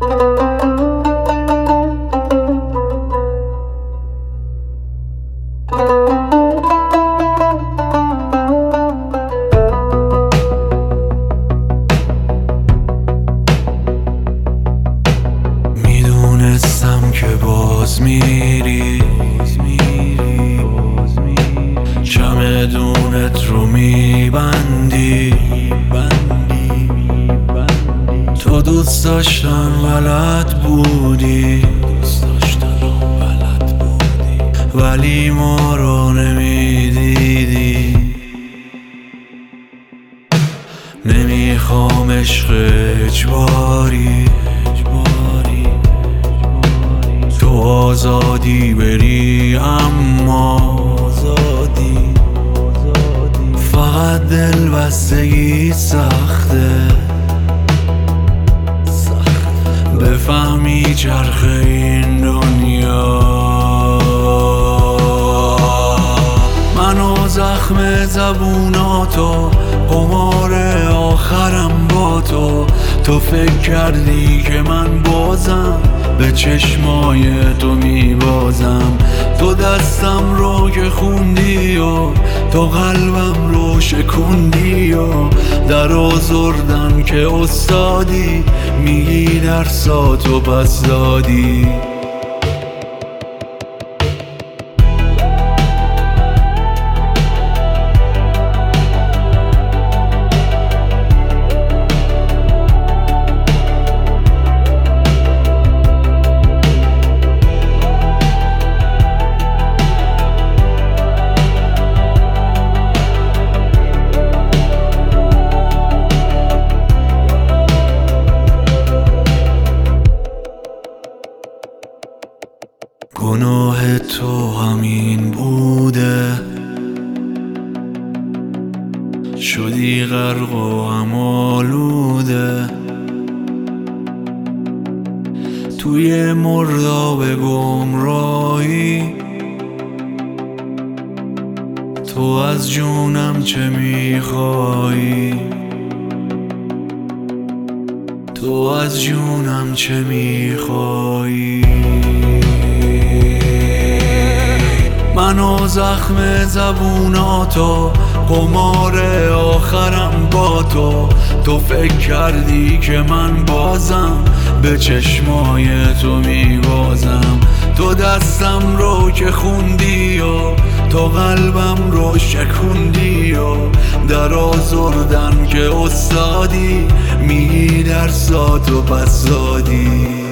میدونستم که باز میری چمدونت رو میبندی تو دوست داشتن بلد بودی ولی ما رو نمیدیدی. نمیخوام عشق اجباری تو آزادی بری، اما فقط دل بستگی سخته بفهمی چرخ این دنیا. منو زخم زبوناتو قمار آخرم با تو فکر کردی که من بازم به چشمای تو میبازم. تو دستم رو که خوندی و تو قلبم رو شکوندی و در آزردن که استادی میگی درساتو پس دادی. گناه تو همین بوده شدی غرق و هم آلوده توی مرداب گمراهی. تو از جونم چه میخوایی؟ تو از جونم چه میخوایی؟ منو زخم زبوناتو قمار آخرم با تو فکر کردی که من بازم به چشمای تو میبازم. تو دستم رو که خوندی و تو قلبم رو شکوندی و در آزردن که استادی میگی درساتو پس دادی.